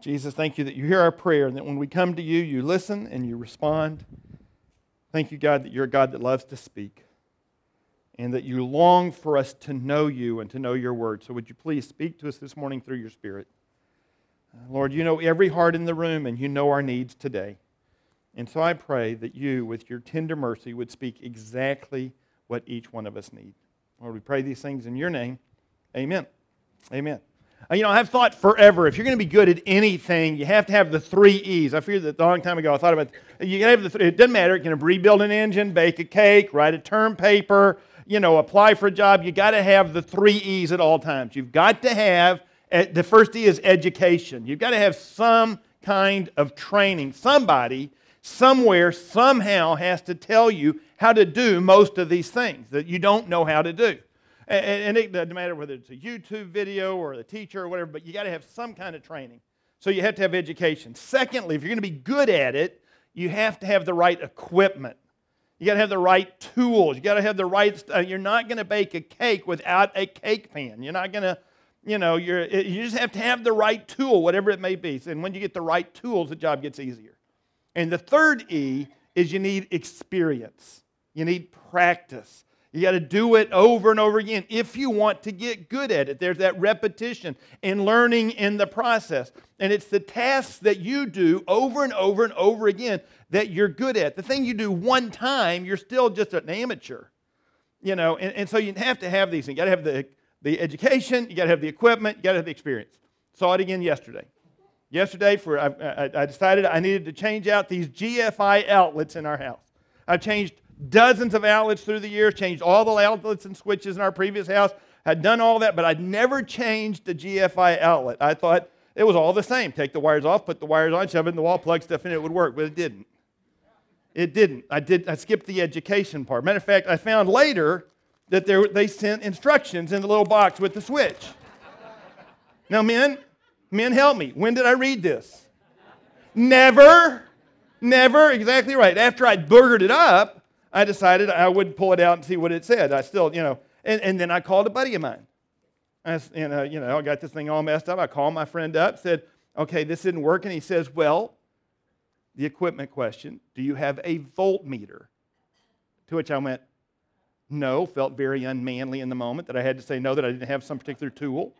Jesus, thank you that you hear our prayer and that when we come to you, you listen and you respond. Thank you, God, that you're a God that loves to speak and that you long for us to know you and to know your word. So would you please speak to us this morning through your Spirit? Lord, you know every heart in the room and you know our needs today. And so I pray that you, with your tender mercy, would speak exactly what each one of us need. Lord, we pray these things in your name. Amen. Amen. I've thought forever, if you're going to be good at anything, you have to have the 3 E's. I figured that a long time ago. I thought about it. You got to have it doesn't matter. You can rebuild an engine, bake a cake, write a term paper, apply for a job. You got to have the 3 E's at all times. You've got to have, the first E is education. You've got to have some kind of training. Somebody, somewhere, somehow has to tell you how to do most of these things that you don't know how to do. And it doesn't matter whether it's a YouTube video or a teacher or whatever, but you got to have some kind of training. So you have to have education. Secondly, if you're going to be good at it, you have to have the right equipment. You got to have the right tools. You got to have the right stuff. You're not going to bake a cake without a cake pan. You're not going to, you just have to have the right tool, whatever it may be. And when you get the right tools, the job gets easier. And the third E is you need experience. You need practice. You got to do it over and over again if you want to get good at it. There's that repetition and learning in the process. And it's the tasks that you do over and over and over again that you're good at. The thing you do one time, you're still just an amateur. And so you have to have these things. You got to have the education, you got to have the equipment, you got to have the experience. Saw it again yesterday. Yesterday, I decided I needed to change out these GFI outlets in our house. I've changed dozens of outlets through the years, changed all the outlets and switches in our previous house, had done all that, but I'd never changed the GFI outlet. I thought it was all the same. Take the wires off, put the wires on, shove it in the wall, plug stuff in, it would work, but it didn't. It didn't. I skipped the education part. Matter of fact, I found later that they sent instructions in the little box with the switch. Now, men, help me. When did I read this? Never, exactly right. After I'd burgered it up, I decided I would pull it out and see what it said. I still, and then I called a buddy of mine. I got this thing all messed up. I called my friend up, said, okay, this isn't working. He says, well, the equipment question, do you have a voltmeter? To which I went, no, felt very unmanly in the moment that I had to say no, that I didn't have some particular tool,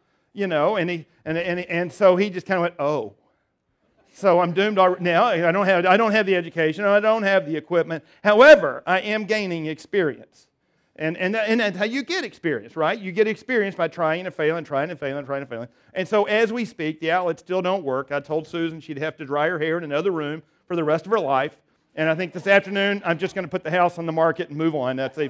and so he just kind of went, oh. So I'm doomed already. Now I don't have the education. I don't have the equipment. However, I am gaining experience, and that's how you get experience, right? You get experience by trying and failing. And so as we speak, the outlets still don't work. I told Susan she'd have to dry her hair in another room for the rest of her life. And I think this afternoon I'm just going to put the house on the market and move on. That's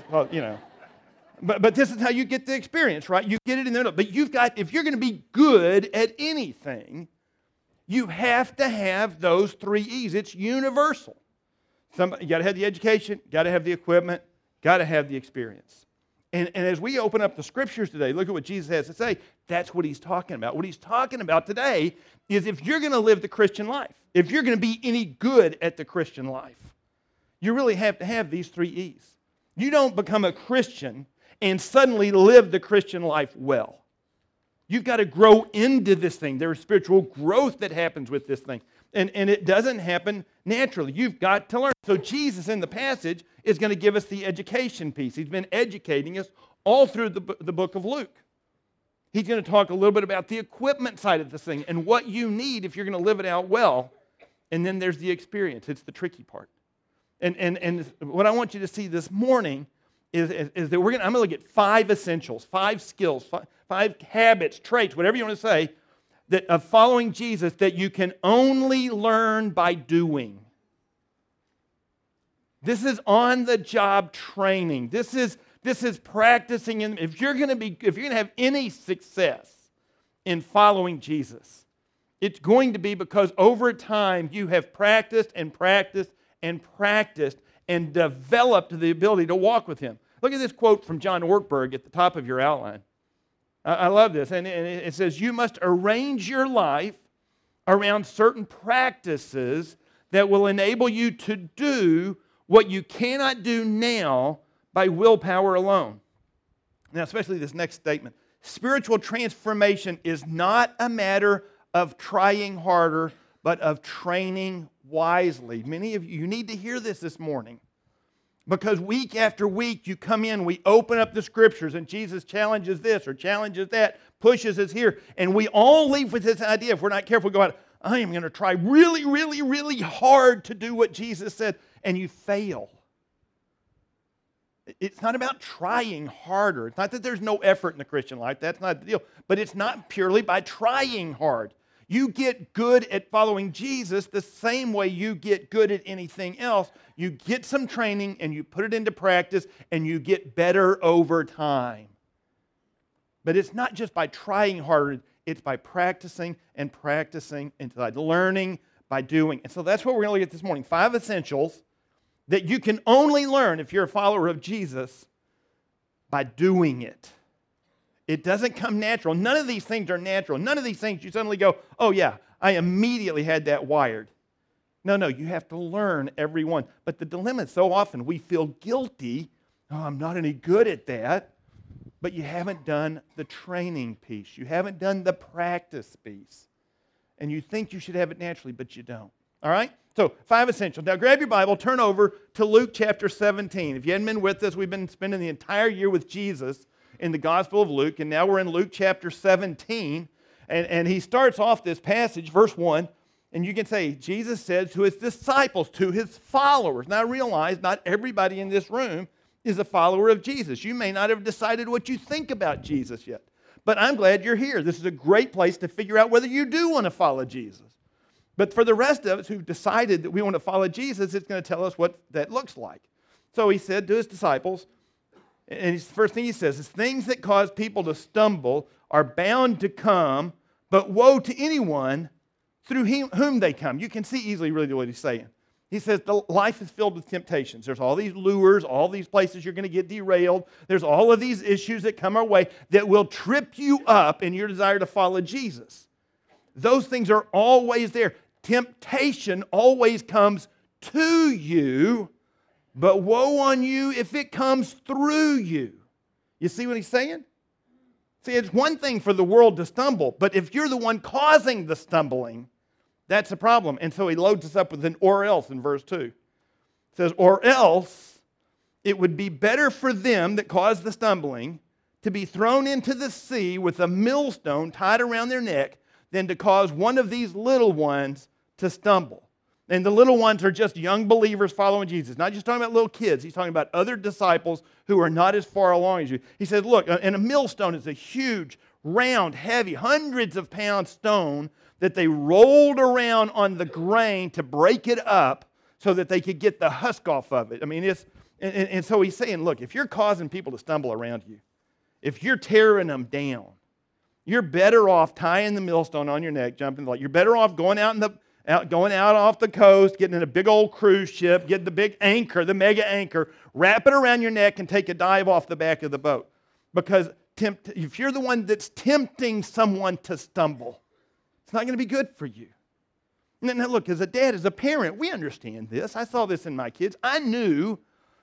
But this is how you get the experience, right? You get it in there. But if you're going to be good at anything, you have to have those 3 E's. It's universal. You got to have the education, got to have the equipment, got to have the experience. And as we open up the Scriptures today, look at what Jesus has to say. That's what he's talking about. What he's talking about today is if you're going to live the Christian life, if you're going to be any good at the Christian life, you really have to have these 3 E's. You don't become a Christian and suddenly live the Christian life well. You've got to grow into this thing. There is spiritual growth that happens with this thing. And it doesn't happen naturally. You've got to learn. So Jesus in the passage is going to give us the education piece. He's been educating us all through the book of Luke. He's going to talk a little bit about the equipment side of this thing and what you need if you're going to live it out well. And then there's the experience. It's the tricky part. And what I want you to see this morning is that I'm going to look at 5 essentials, 5 skills, 5 habits, traits, whatever you want to say, that of following Jesus that you can only learn by doing. This is on-the-job training. This is practicing. If you're going to have any success in following Jesus, it's going to be because over time you have practiced and developed the ability to walk with Him. Look at this quote from John Ortberg at the top of your outline. I love this. And it says, you must arrange your life around certain practices that will enable you to do what you cannot do now by willpower alone. Now, especially this next statement. Spiritual transformation is not a matter of trying harder, but of training wisely. Many of you need to hear this morning. Because week after week, you come in, we open up the Scriptures, and Jesus challenges this or challenges that, pushes us here. And we all leave with this idea, if we're not careful, go out, I am going to try really, really, really hard to do what Jesus said, and you fail. It's not about trying harder. It's not that there's no effort in the Christian life. That's not the deal. But it's not purely by trying hard. You get good at following Jesus the same way you get good at anything else. You get some training and you put it into practice and you get better over time. But it's not just by trying harder. It's by practicing and practicing and by learning, by doing. And so that's what we're going to look at this morning. 5 essentials that you can only learn if you're a follower of Jesus by doing it. It doesn't come natural. None of these things are natural. None of these things you suddenly go, oh yeah, I immediately had that wired. No, you have to learn every one. But the dilemma is so often we feel guilty. Oh, I'm not any good at that. But you haven't done the training piece. You haven't done the practice piece. And you think you should have it naturally, but you don't. All right? So, 5 essentials. Now, grab your Bible, turn over to Luke chapter 17. If you hadn't been with us, we've been spending the entire year with Jesus in the Gospel of Luke, and now we're in Luke chapter 17. And he starts off this passage, verse 1, and you can say, Jesus said to his disciples, to his followers. Now, realize not everybody in this room is a follower of Jesus. You may not have decided what you think about Jesus yet. But I'm glad you're here. This is a great place to figure out whether you do want to follow Jesus. But for the rest of us who've decided that we want to follow Jesus, it's going to tell us what that looks like. So he said to his disciples, and the first thing he says is, things that cause people to stumble are bound to come, but woe to anyone through whom they come. You can see easily really what he's saying. He says the life is filled with temptations. There's all these lures, all these places you're going to get derailed. There's all of these issues that come our way that will trip you up in your desire to follow Jesus. Those things are always there. Temptation always comes to you, but woe on you if it comes through you. You see what he's saying? See, it's one thing for the world to stumble, but if you're the one causing the stumbling, that's a problem. And so he loads us up with an or else in verse 2. It says, or else it would be better for them that caused the stumbling to be thrown into the sea with a millstone tied around their neck than to cause one of these little ones to stumble. And the little ones are just young believers following Jesus. Not just talking about little kids. He's talking about other disciples who are not as far along as you. He says, look, and a millstone is a huge, round, heavy, hundreds of pound stone that they rolled around on the grain to break it up so that they could get the husk off of it. I mean, and so he's saying, look, if you're causing people to stumble around you, if you're tearing them down, you're better off tying the millstone on your neck, jumping the lake. You're better off going out off the coast, getting in a big old cruise ship, getting the big anchor, the mega anchor, wrap it around your neck and take a dive off the back of the boat. Because if you're the one that's tempting someone to stumble, it's not going to be good for you. Now look, as a dad, as a parent, we understand this. I saw this in my kids. I knew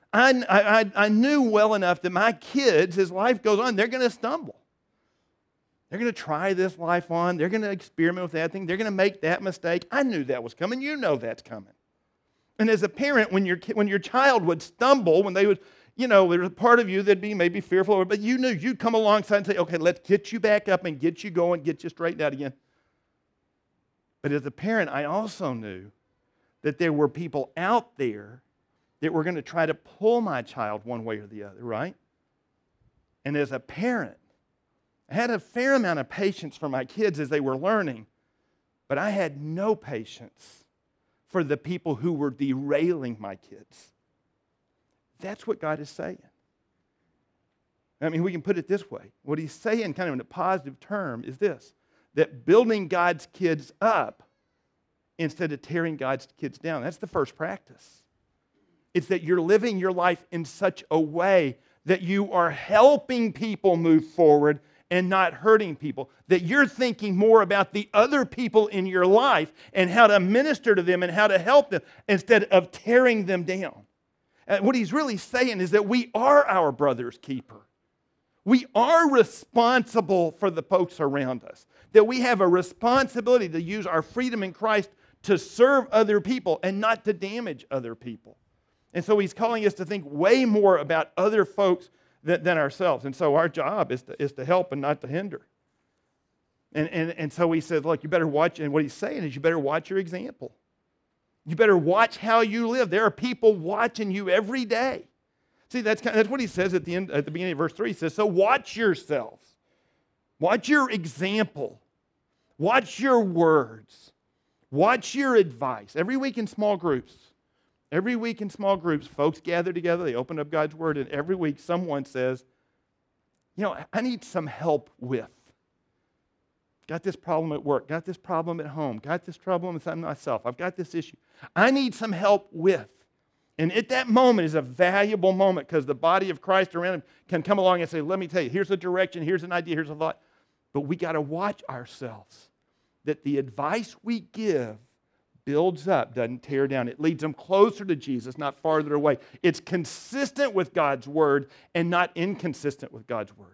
well enough that my kids, as life goes on, they're going to stumble. They're going to try this life on. They're going to experiment with that thing. They're going to make that mistake. I knew that was coming. You know that's coming. And as a parent, when your child would stumble, when they would, there's a part of you that'd be maybe fearful, but you knew you'd come alongside and say, okay, let's get you back up and get you going, get you straightened out again. But as a parent, I also knew that there were people out there that were going to try to pull my child one way or the other, right? And as a parent, I had a fair amount of patience for my kids as they were learning, but I had no patience for the people who were derailing my kids. That's what God is saying. I mean, we can put it this way. What he's saying, kind of in a positive term, is this, that building God's kids up instead of tearing God's kids down. That's the first practice. It's that you're living your life in such a way that you are helping people move forward and not hurting people. That you're thinking more about the other people in your life and how to minister to them and how to help them instead of tearing them down. And what he's really saying is that we are our brother's keeper. We are responsible for the folks around us. that we have a responsibility to use our freedom in Christ to serve other people and not to damage other people. And so he's calling us to think way more about other folks than ourselves. And so our job is to help and not to hinder. And so he says, look, you better watch, and what he's saying is you better watch your example. You better watch how you live. There are people watching you every day. See, that's what he says at the beginning of verse 3. He says, so watch yourselves. Watch your example. Watch your words. Watch your advice. Every week in small groups, folks gather together, they open up God's Word, and every week someone says, I need some help with. Got this problem at work, got this problem at home, got this problem with myself, I've got this issue. I need some help with. And at that moment is a valuable moment because the body of Christ around him can come along and say, let me tell you, here's a direction, here's an idea, here's a thought. But we got to watch ourselves that the advice we give builds up, doesn't tear down. It leads them closer to Jesus, not farther away. It's consistent with God's Word and not inconsistent with God's Word.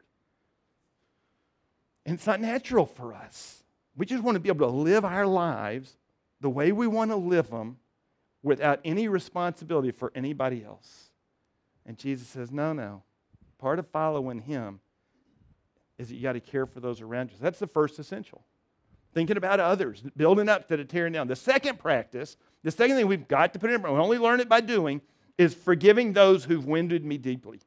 And it's not natural for us. We just want to be able to live our lives the way we want to live them without any responsibility for anybody else. And Jesus says, no. Part of following him is that you got to care for those around you. That's the first essential. Thinking about others, building up instead of tearing down. The second practice, the second thing we've got to put in, we only learn it by doing, is forgiving those who've wounded me deeply.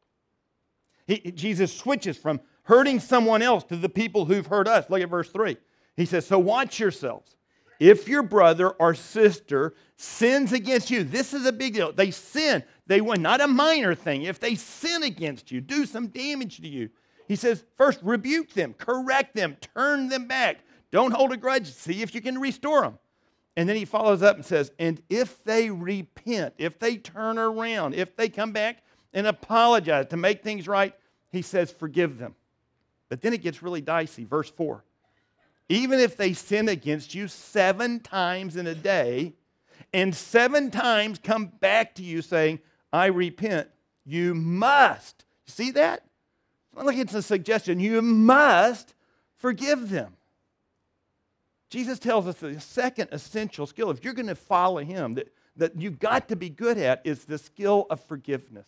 Jesus switches from hurting someone else to the people who've hurt us. Look at verse 3. He says, so watch yourselves. If your brother or sister sins against you, this is a big deal. They sin. They win, not a minor thing. If they sin against you, do some damage to you. He says, first, rebuke them, correct them, turn them back. Don't hold a grudge. See if you can restore them. And then he follows up and says, and if they repent, if they turn around, if they come back and apologize to make things right, he says, forgive them. But then it gets really dicey. Verse 4. Even if they sin against you 7 times in a day, and 7 times come back to you saying, I repent, you must. See that? It's not like it's a suggestion. You must forgive them. Jesus tells us the second essential skill, if you're going to follow him, that you've got to be good at, is the skill of forgiveness.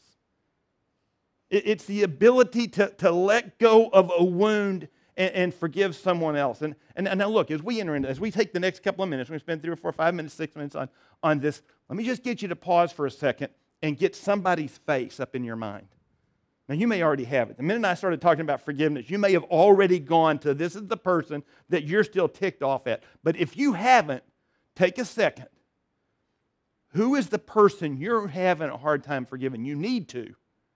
It's the ability to let go of a wound and forgive someone else. And now look, as we take the next couple of minutes, we're going to spend 3 or 4 or 5 minutes, 6 minutes on this. Let me just get you to pause for a second and get somebody's face up in your mind. Now, you may already have it. The minute I started talking about forgiveness, you may have already gone to this is the person that you're still ticked off at. But if you haven't, take a second. Who is the person you're having a hard time forgiving? You need to.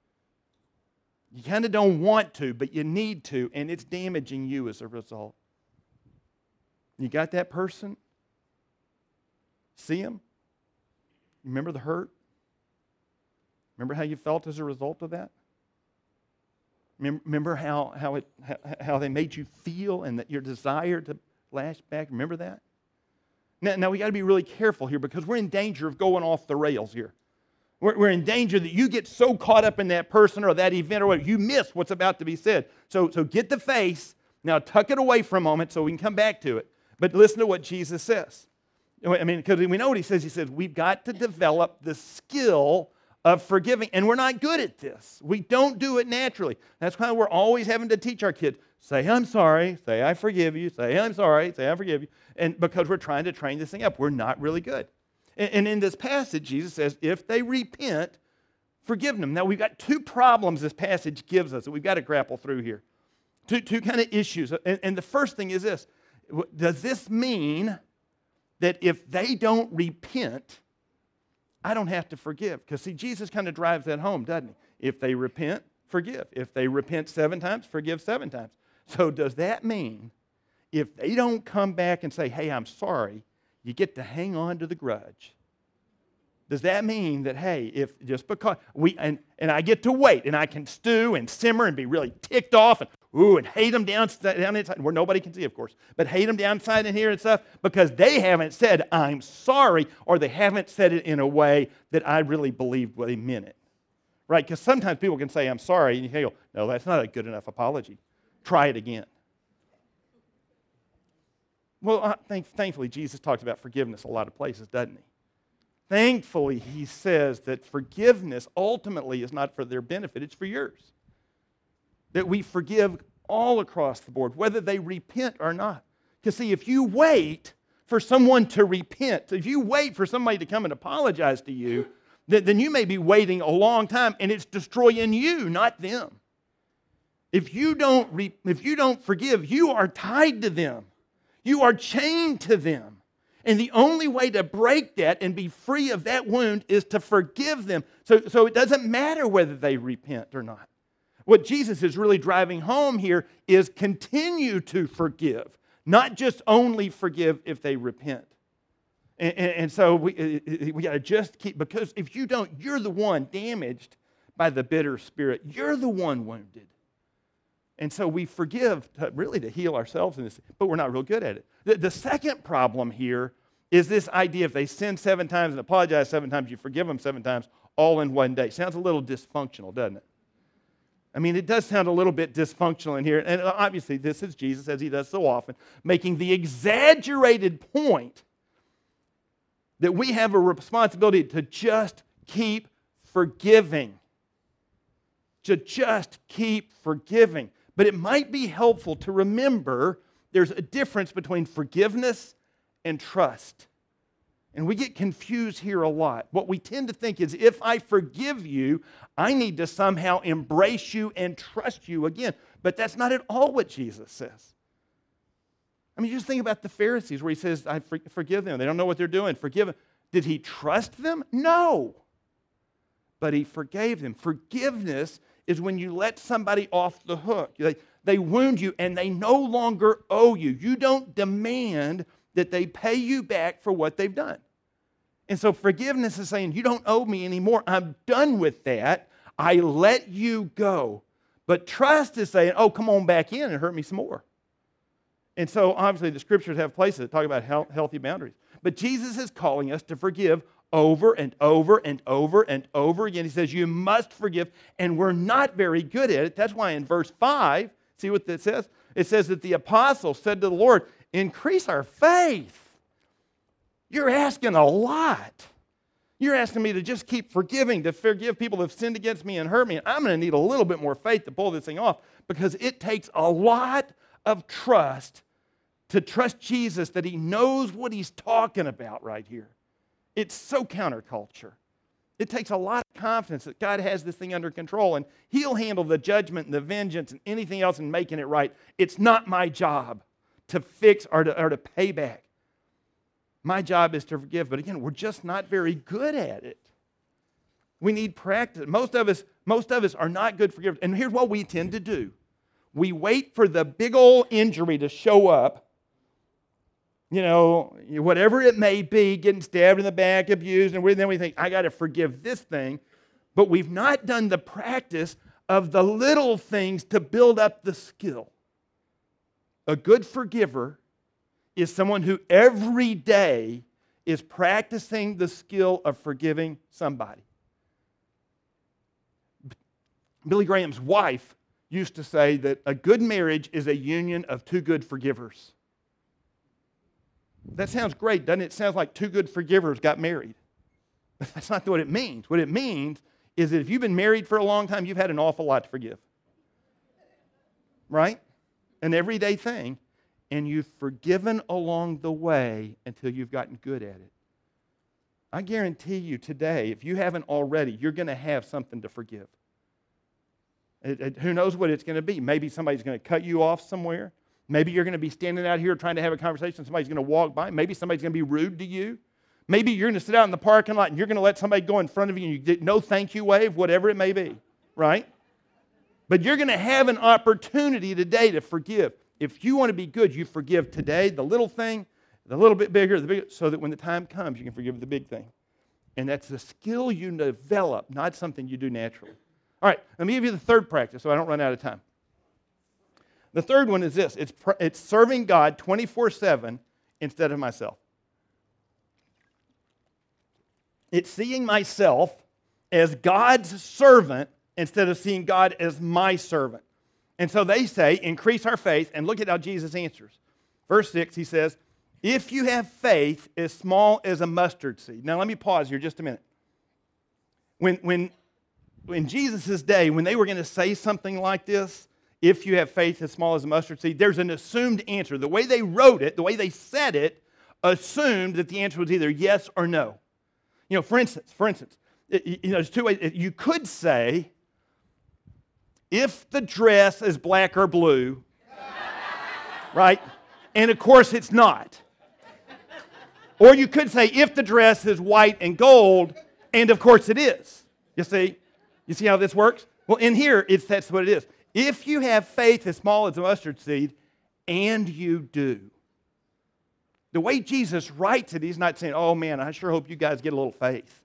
You kind of don't want to, but you need to, and it's damaging you as a result. You got that person? See him? Remember the hurt? Remember how you felt as a result of that? Remember how they made you feel and that your desire to lash back? Remember that? Now we got to be really careful here because we're in danger of going off the rails here. We're in danger that you get so caught up in that person or that event or whatever, you miss what's about to be said. So get the face, now tuck it away for a moment so we can come back to it. But listen to what Jesus says. I mean, because we know what he says. He says, we've got to develop the skill of forgiving, and we're not good at this. We don't do it naturally. That's why we're always having to teach our kids, say, I'm sorry, say, I forgive you, say, I'm sorry, say, I forgive you. And because we're trying to train this thing up, we're not really good. And in this passage, Jesus says, if they repent, forgive them. Now, we've got 2 problems this passage gives us that we've got to grapple through here. Two kind of issues. And the first thing is this. Does this mean that if they don't repent, I don't have to forgive? Because, see, Jesus kind of drives that home, doesn't he? If they repent, forgive. If they repent 7 times, forgive 7 times. So does that mean if they don't come back and say, hey, I'm sorry, you get to hang on to the grudge? Does that mean that, hey, if just because and I get to wait and I can stew and simmer and be really ticked off and hate them down inside, where nobody can see, of course, but hate them downside in here and stuff because they haven't said, I'm sorry, or they haven't said it in a way that I really believed what they meant it. Right? Because sometimes people can say, I'm sorry, and you can go, no, that's not a good enough apology. Try it again. Well, thankfully, Jesus talks about forgiveness a lot of places, doesn't he? Thankfully, he says that forgiveness ultimately is not for their benefit, it's for yours. That we forgive all across the board, whether they repent or not. Because see, if you wait for someone to repent, if you wait for somebody to come and apologize to you, then you may be waiting a long time and it's destroying you, not them. If you don't forgive, you are tied to them. You are chained to them. And the only way to break that and be free of that wound is to forgive them. So it doesn't matter whether they repent or not. What Jesus is really driving home here is continue to forgive, not just only forgive if they repent. And so we got to just keep, because if you don't, you're the one damaged by the bitter spirit. You're the one wounded. And so we forgive really to heal ourselves in this, but we're not real good at it. The second problem here is this idea if they sin 7 times and apologize 7 times, you forgive them 7 times, all in one day. Sounds a little dysfunctional, doesn't it? I mean, it does sound a little bit dysfunctional in here. And obviously, this is Jesus, as he does so often, making the exaggerated point that we have a responsibility to just keep forgiving. To just keep forgiving. But it might be helpful to remember there's a difference between forgiveness and trust. And we get confused here a lot. What we tend to think is if I forgive you, I need to somehow embrace you and trust you again. But that's not at all what Jesus says. I mean, just think about the Pharisees where he says, I forgive them. They don't know what they're doing. Forgive them. Did he trust them? No. But he forgave them. Forgiveness is when you let somebody off the hook. They wound you and they no longer owe you. You don't demand that they pay you back for what they've done. And so forgiveness is saying, you don't owe me anymore. I'm done with that. I let you go. But trust is saying, oh, come on back in and hurt me some more. And so obviously the scriptures have places that talk about healthy boundaries. But Jesus is calling us to forgive over and over and over and over again. He says, you must forgive, and we're not very good at it. That's why in verse 5, see what that says? It says that the apostle said to the Lord, increase our faith. You're asking a lot. You're asking me to just keep forgiving, to forgive people that have sinned against me and hurt me. I'm going to need a little bit more faith to pull this thing off because it takes a lot of trust to trust Jesus that he knows what he's talking about right here. It's so counterculture. It takes a lot of confidence that God has this thing under control and he'll handle the judgment and the vengeance and anything else in making it right. It's not my job to fix or to pay back. My job is to forgive. But again, we're just not very good at it. We need practice. Most of us are not good forgivers. And here's what we tend to do. We wait for the big old injury to show up. You know, whatever it may be, getting stabbed in the back, abused, and then we think, I got to forgive this thing. But we've not done the practice of the little things to build up the skill. A good forgiver is someone who every day is practicing the skill of forgiving somebody. Billy Graham's wife used to say that a good marriage is a union of 2 good forgivers. That sounds great, doesn't it? It sounds like 2 good forgivers got married. But that's not what it means. What it means is that if you've been married for a long time, you've had an awful lot to forgive. Right? An everyday thing. And you've forgiven along the way until you've gotten good at it. I guarantee you today, if you haven't already, you're going to have something to forgive. Who knows what it's going to be? Maybe somebody's going to cut you off somewhere. Maybe you're going to be standing out here trying to have a conversation. Somebody's going to walk by. Maybe somebody's going to be rude to you. Maybe you're going to sit out in the parking lot and you're going to let somebody go in front of you and you get no thank you wave, whatever it may be, right? But you're going to have an opportunity today to forgive. If you want to be good, you forgive today, the little thing, the little bit bigger, the bigger, so that when the time comes, you can forgive the big thing. And that's a skill you develop, not something you do naturally. All right, let me give you the third practice so I don't run out of time. The third one is this. It's serving God 24/7 instead of myself. It's seeing myself as God's servant instead of seeing God as my servant. And so they say, increase our faith, and look at how Jesus answers. Verse 6, he says, If you have faith as small as a mustard seed. Now let me pause here just a minute. When in Jesus' day, when they were going to say something like this, if you have faith as small as a mustard seed, there's an assumed answer. The way they wrote it, the way they said it, assumed that the answer was either yes or no. For instance, there's two ways. You could say, if the dress is black or blue, right? And of course it's not. Or you could say, if the dress is white and gold, and of course it is. You see how this works? Well, in here, that's what it is. If you have faith as small as a mustard seed, and you do. The way Jesus writes it, he's not saying, oh man, I sure hope you guys get a little faith.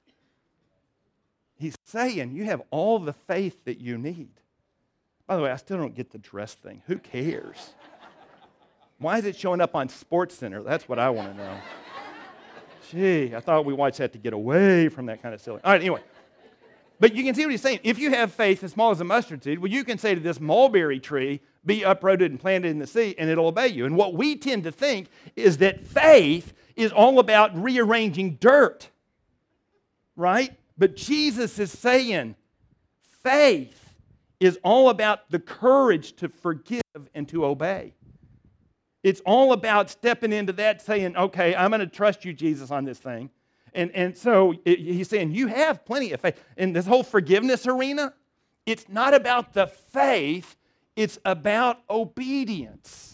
He's saying you have all the faith that you need. By the way, I still don't get the dress thing. Who cares? Why is it showing up on SportsCenter? That's what I want to know. Gee, I thought we watched that to get away from that kind of silly. All right, anyway. But you can see what he's saying. If you have faith as small as a mustard seed, well, you can say to this mulberry tree, be uprooted and planted in the sea, and it'll obey you. And what we tend to think is that faith is all about rearranging dirt, right? But Jesus is saying faith is all about the courage to forgive and to obey. It's all about stepping into that, saying, okay, I'm going to trust you, Jesus, on this thing. And so he's saying, you have plenty of faith. In this whole forgiveness arena, it's not about the faith, it's about obedience.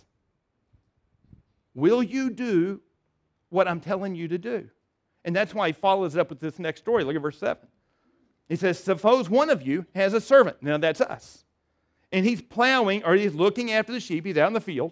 Will you do what I'm telling you to do? And that's why he follows it up with this next story. Look at verse 7. He says, suppose one of you has a servant. Now that's us. And he's plowing, or he's looking after the sheep. He's out in the field.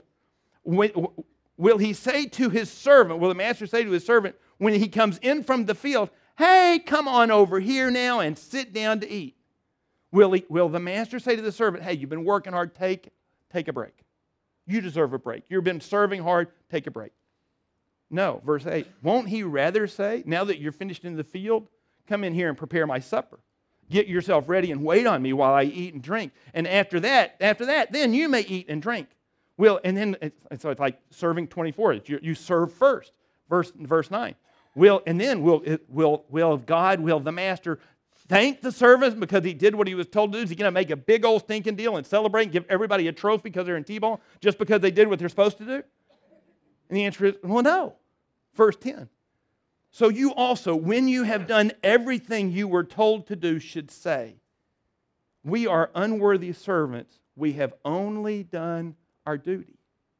Will he say to his servant, will the master say to his servant when he comes in from the field, hey, come on over here now and sit down to eat? Will the master say to the servant, hey, you've been working hard, take a break. You deserve a break. You've been serving hard, take a break. No, verse 8, won't he rather say, now that you're finished in the field, come in here and prepare my supper. Get yourself ready and wait on me while I eat and drink. And after that, then you may eat and drink. And then it's like serving 24. You serve first. Verse 9. Will the master thank the servant because he did what he was told to do? Is he going to make a big old stinking deal and celebrate and give everybody a trophy because they're in T-ball just because they did what they're supposed to do? And the answer is, well, no. Verse 10. So you also, when you have done everything you were told to do, should say, we are unworthy servants. We have only done our duty.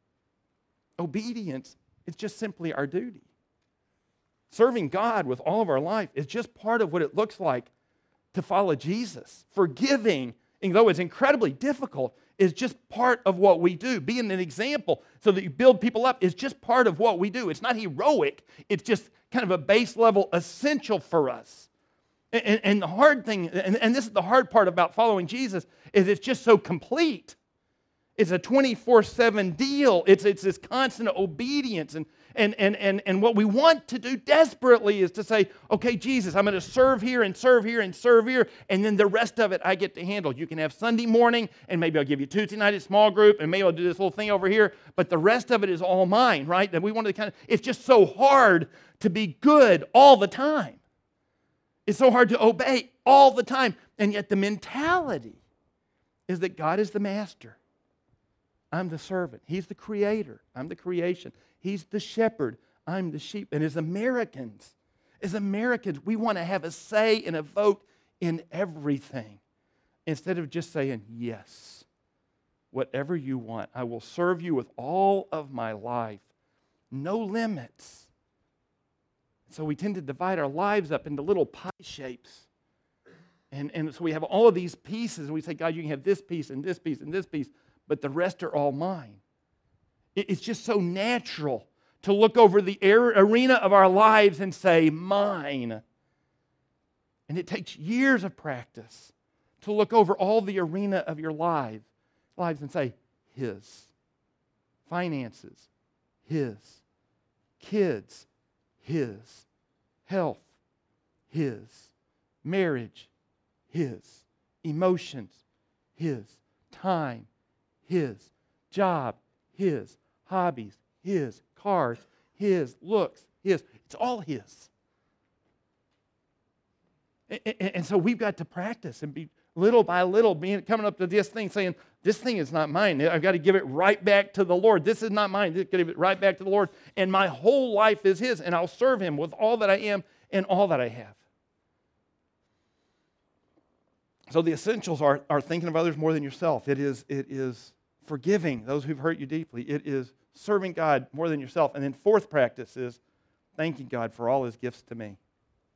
Obedience is just simply our duty. Serving God with all of our life is just part of what it looks like to follow Jesus. Forgiving, and though it's incredibly difficult, is just part of what we do. Being an example so that you build people up is just part of what we do. It's not heroic. It's just kind of a base level essential for us. And the hard thing, and this is the hard part about following Jesus, is it's just so complete. It's a 24/7 deal. It's this constant obedience. And what we want to do desperately is to say, okay, Jesus, I'm going to serve here and serve here and serve here, and then the rest of it I get to handle. You can have Sunday morning, and maybe I'll give you Tuesday night at small group, and maybe I'll do this little thing over here, but the rest of it is all mine, right? And we want to it's just so hard to be good all the time. It's so hard to obey all the time. And yet the mentality is that God is the master. I'm the servant. He's the creator. I'm the creation. He's the shepherd. I'm the sheep. And as Americans, we want to have a say and a vote in everything instead of just saying, yes, whatever you want. I will serve you with all of my life. No limits. So we tend to divide our lives up into little pie shapes. And so we have all of these pieces, and we say, God, you can have this piece and this piece and this piece, but the rest are all mine. It's just so natural to look over the arena of our lives and say, mine. And it takes years of practice to look over all the arena of your lives and say, his. Finances, his. Kids, his. Health, his. Marriage, his. Emotions, his. Time, his. Job, his. Hobbies, his. Cars, His, looks, His. It's all His. And so we've got to practice and be little by little coming up to this thing saying, this thing is not mine. I've got to give it right back to the Lord. This is not mine. I've got to give it right back to the Lord. And my whole life is His, and I'll serve Him with all that I am and all that I have. So the essentials are thinking of others more than yourself. It is forgiving those who've hurt you deeply. It is serving God more than yourself. And then fourth practice is thanking God for all His gifts to me.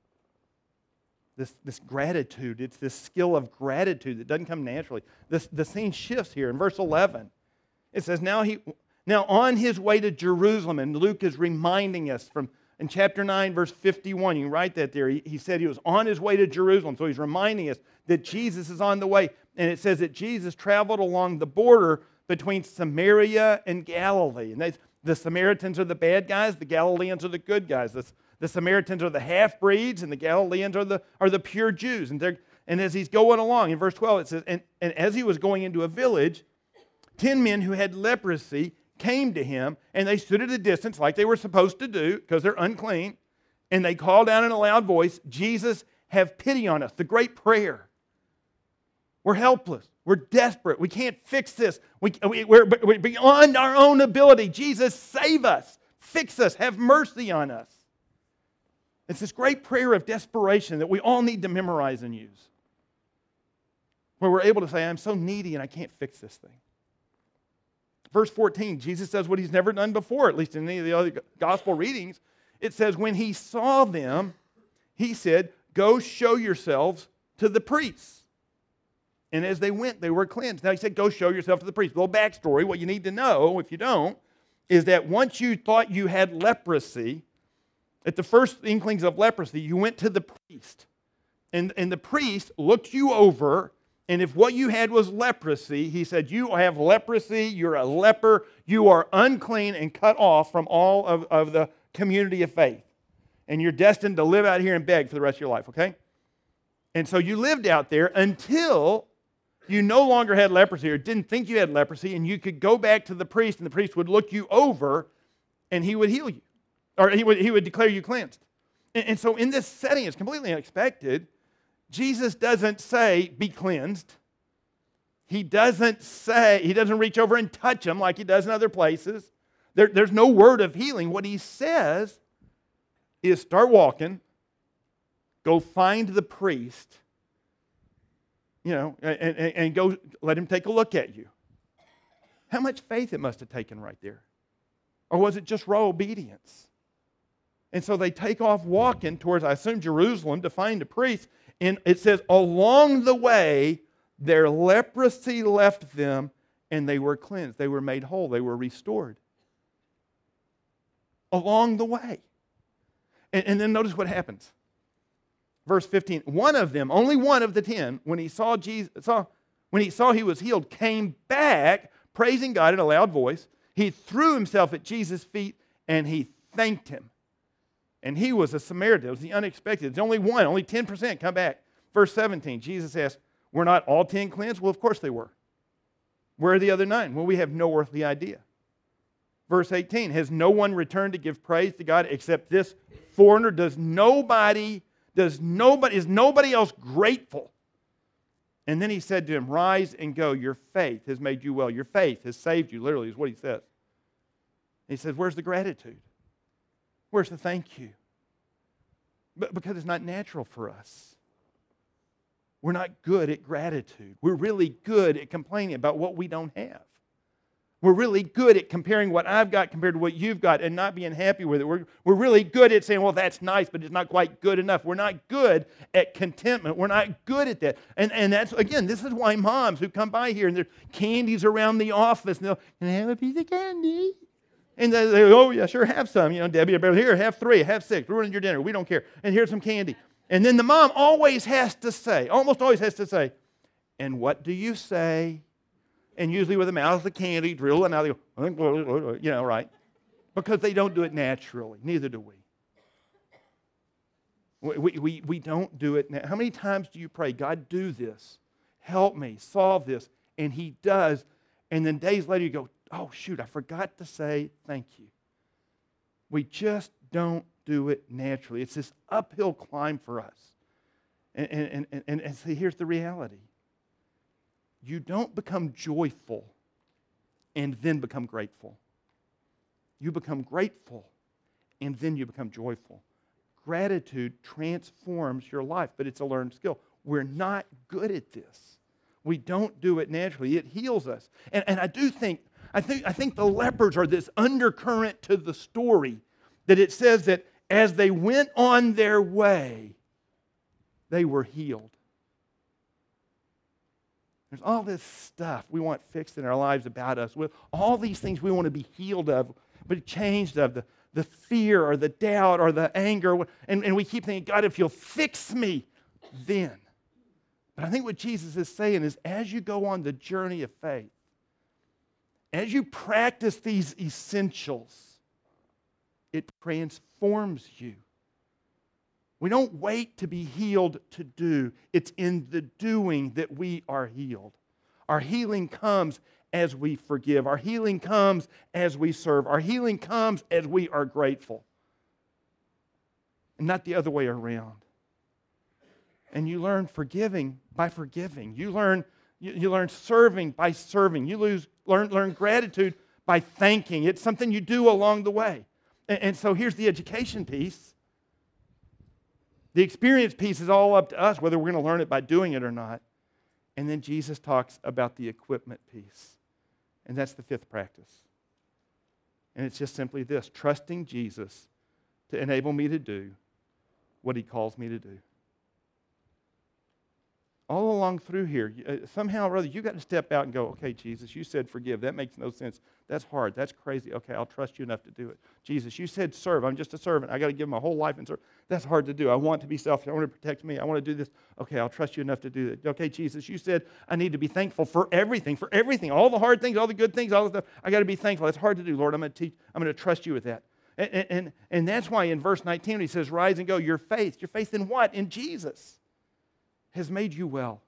This gratitude, it's this skill of gratitude that doesn't come naturally. The scene shifts here in verse 11. It says, now on His way to Jerusalem, and Luke is reminding us in chapter 9, verse 51, you can write that there. He said He was on His way to Jerusalem, so He's reminding us that Jesus is on the way. And it says that Jesus traveled along the border between Samaria and Galilee. And the Samaritans are the bad guys, the Galileans are the good guys. The Samaritans are the half-breeds, and the Galileans are the pure Jews. And as He's going along, in verse 12 it says, and as He was going into a village, 10 men who had leprosy came to Him, and they stood at a distance like they were supposed to do, because they're unclean, and they called out in a loud voice, Jesus, have pity on us. The great prayer. We're helpless. We're desperate. We can't fix this. We're beyond our own ability. Jesus, save us. Fix us. Have mercy on us. It's this great prayer of desperation that we all need to memorize and use. Where we're able to say, I'm so needy and I can't fix this thing. Verse 14, Jesus does what He's never done before, at least in any of the other gospel readings. It says, when He saw them, He said, go show yourselves to the priests. And as they went, they were cleansed. Now He said, go show yourself to the priests. A little backstory, what you need to know, if you don't, is that once you thought you had leprosy, at the first inklings of leprosy, you went to the priest. And the priest looked you over, and if what you had was leprosy, he said, you have leprosy, you're a leper, you are unclean and cut off from all of the community of faith. And you're destined to live out here and beg for the rest of your life, okay? And so you lived out there until you no longer had leprosy or didn't think you had leprosy, and you could go back to the priest, and the priest would look you over, and he would heal you. Or he would declare you cleansed. And so in this setting, it's completely unexpected. Jesus doesn't say, be cleansed. He doesn't reach over and touch them like He does in other places. There's no word of healing. What He says is start walking, go find the priest, and go let him take a look at you. How much faith it must have taken right there. Or was it just raw obedience? And so they take off walking towards, I assume, Jerusalem to find the priest. And it says, along the way, their leprosy left them and they were cleansed. They were made whole. They were restored. Along the way. And then notice what happens. Verse 15, one of them, only one of the 10, when he saw he was healed, came back, praising God in a loud voice. He threw himself at Jesus' feet and he thanked Him. And he was a Samaritan. It was the unexpected. It's only one, only 10% come back. Verse 17, Jesus asked, were not all 10 cleansed? Well, of course they were. Where are the other 9? Well, we have no earthly idea. Verse 18, has no one returned to give praise to God except this foreigner? Is nobody else grateful? And then He said to him, rise and go. Your faith has made you well. Your faith has saved you, literally is what He says. He says, where's the gratitude? Where's the thank you? But because it's not natural for us. We're not good at gratitude. We're really good at complaining about what we don't have. We're really good at comparing what I've got compared to what you've got and not being happy with it. We're really good at saying, well, that's nice, but it's not quite good enough. We're not good at contentment. We're not good at that. And that's, again, this is why moms who come by here and there's candies around the office, and they'll, can I have a piece of candy? And they go, oh, yeah, sure, have some. Debbie, here, have 3, have 6. We're running your dinner. We don't care. And here's some candy. And then the mom almost always has to say, and what do you say? And usually with the mouth of the candy drill, and now they go, right? Because they don't do it naturally. Neither do we. We don't do it now. How many times do you pray, God, do this? Help me, solve this. And He does. And then days later you go, oh, shoot, I forgot to say thank you. We just don't do it naturally. It's this uphill climb for us. And see, here's the reality. You don't become joyful and then become grateful. You become grateful and then you become joyful. Gratitude transforms your life, but it's a learned skill. We're not good at this. We don't do it naturally. It heals us. And I think the lepers are this undercurrent to the story, that it says that as they went on their way, they were healed. There's all this stuff we want fixed in our lives about us. All these things we want to be healed of, but changed of, the fear or the doubt or the anger. And we keep thinking, God, if you'll fix me, then. But I think what Jesus is saying is, as you go on the journey of faith, as you practice these essentials, it transforms you. We don't wait to be healed to do. It's in the doing that we are healed. Our healing comes as we forgive. Our healing comes as we serve. Our healing comes as we are grateful. And not the other way around. And you learn forgiving by forgiving. You learn serving by serving. You learn gratitude by thanking. It's something you do along the way. And so here's the education piece. The experience piece is all up to us, whether we're going to learn it by doing it or not. And then Jesus talks about the equipment piece. And that's the fifth practice. And it's just simply this: trusting Jesus to enable me to do what he calls me to do. All along through here, somehow or other, you got to step out and go, okay, Jesus, you said forgive. That makes no sense. That's hard. That's crazy. Okay, I'll trust you enough to do it. Jesus, you said serve. I'm just a servant. I got to give my whole life and serve. That's hard to do. I want to be selfish. I want to protect me. I want to do this. Okay, I'll trust you enough to do it. Okay, Jesus, you said I need to be thankful for everything, all the hard things, all the good things, all the stuff. I got to be thankful. It's hard to do, Lord. I'm going to trust you with that. And that's why in verse 19 when he says, rise and go, your faith in what? In Jesus has made you well.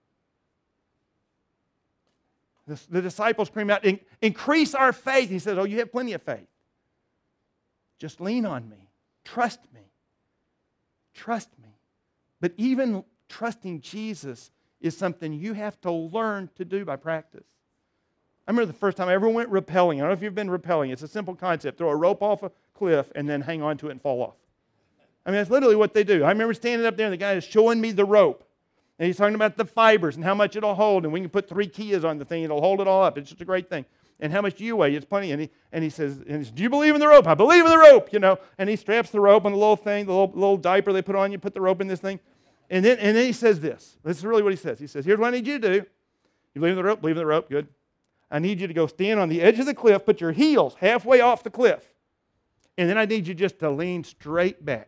The disciples scream out, increase our faith. He says, oh, you have plenty of faith. Just lean on me. Trust me. Trust me. But even trusting Jesus is something you have to learn to do by practice. I remember the first time I ever went rappelling. I don't know if you've been rappelling. It's a simple concept. Throw a rope off a cliff and then hang on to it and fall off. I mean, that's literally what they do. I remember standing up there and the guy is showing me the rope. And he's talking about the fibers and how much it'll hold. And we can put 3 Kias on the thing. It'll hold it all up. It's just a great thing. And how much do you weigh? It's plenty. And he says, do you believe in the rope? I believe in the rope, And he straps the rope on the little thing, the little diaper they put on you, put the rope in this thing. And then he says this. This is really what he says. He says, here's what I need you to do. You believe in the rope? Believe in the rope. Good. I need you to go stand on the edge of the cliff, put your heels halfway off the cliff. And then I need you just to lean straight back.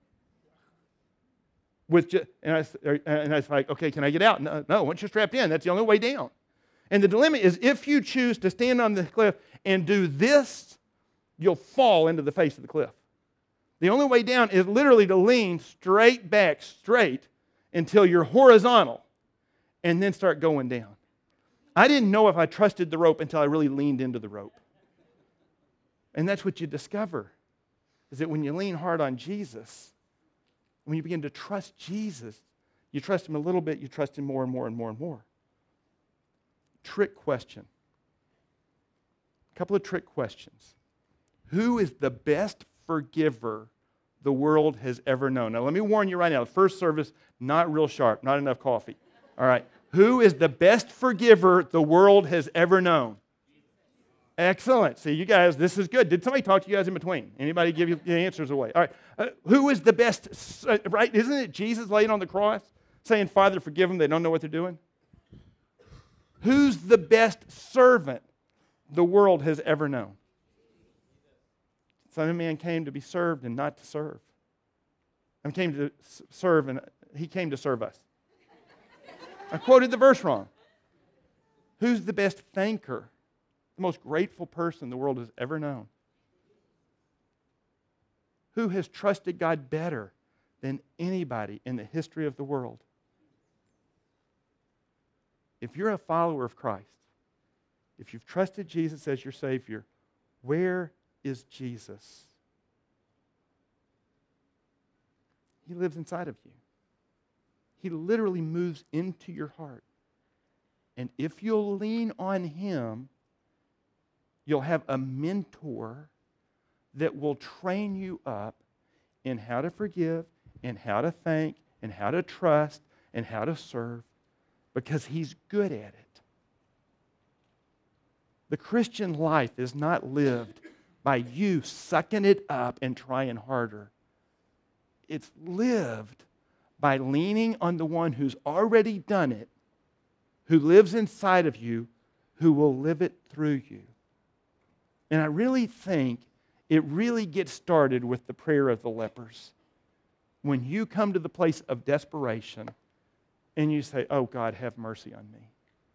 And I was like, okay, can I get out? No, once you're strapped in, that's the only way down. And the dilemma is, if you choose to stand on the cliff and do this, you'll fall into the face of the cliff. The only way down is literally to lean straight back, straight, until you're horizontal, and then start going down. I didn't know if I trusted the rope until I really leaned into the rope. And that's what you discover, is that when you lean hard on Jesus, when you begin to trust Jesus, you trust him a little bit, you trust him more and more and more and more. Trick question. A couple of trick questions. Who is the best forgiver the world has ever known? Now, let me warn you right now, the first service, not real sharp, not enough coffee. All right. Who is the best forgiver the world has ever known? Excellent. See, you guys, this is good. Did somebody talk to you guys in between? Anybody give you the answers away? All right. Who is the best, right? Isn't it Jesus laying on the cross saying, Father, forgive them, they don't know what they're doing? Who's the best servant the world has ever known? Son of Man came to be served and not to serve. I came to serve and he came to serve us. I quoted the verse wrong. Who's the best thanker? The most grateful person the world has ever known. Who has trusted God better than anybody in the history of the world? If you're a follower of Christ, if you've trusted Jesus as your Savior, where is Jesus? He lives inside of you. He literally moves into your heart. And if you'll lean on Him, you'll have a mentor that will train you up in how to forgive, and how to thank, and how to trust, and how to serve, because He's good at it. The Christian life is not lived by you sucking it up and trying harder. It's lived by leaning on the one who's already done it, who lives inside of you, who will live it through you. And I really think it really gets started with the prayer of the lepers. When you come to the place of desperation and you say, oh God, have mercy on me.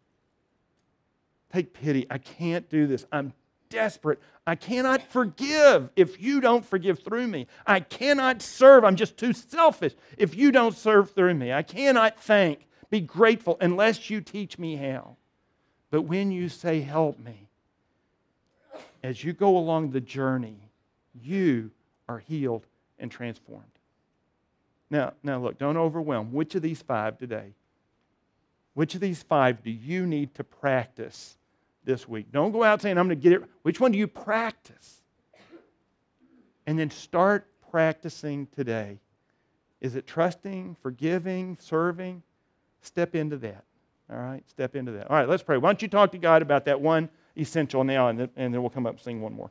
Take pity. I can't do this. I'm desperate. I cannot forgive if you don't forgive through me. I cannot serve. I'm just too selfish if you don't serve through me. I cannot thank, be grateful unless you teach me how. But when you say, help me, as you go along the journey, you are healed and transformed. Now look, don't overwhelm. Which of these 5 today? Which of these 5 do you need to practice this week? Don't go out saying, I'm going to get it. Which one do you practice? And then start practicing today. Is it trusting, forgiving, serving? Step into that. All right? Step into that. All right, let's pray. Why don't you talk to God about that one essential now, and then we'll come up and sing one more.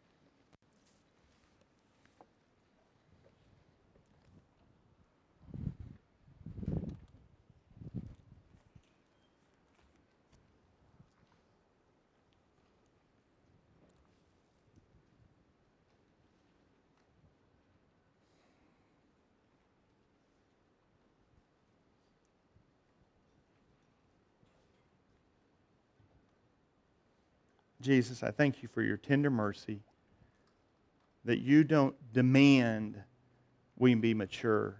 Jesus, I thank you for your tender mercy, that you don't demand we be mature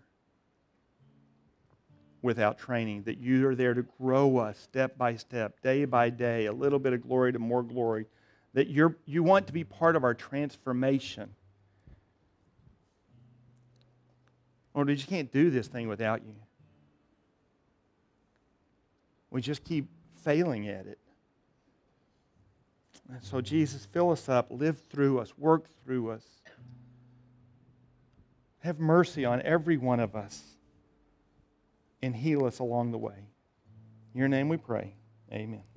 without training, that you are there to grow us step by step, day by day, a little bit of glory to more glory, that you want to be part of our transformation. Lord, we just can't do this thing without you. We just keep failing at it. And so, Jesus, fill us up, live through us, work through us. Have mercy on every one of us and heal us along the way. In your name we pray. Amen.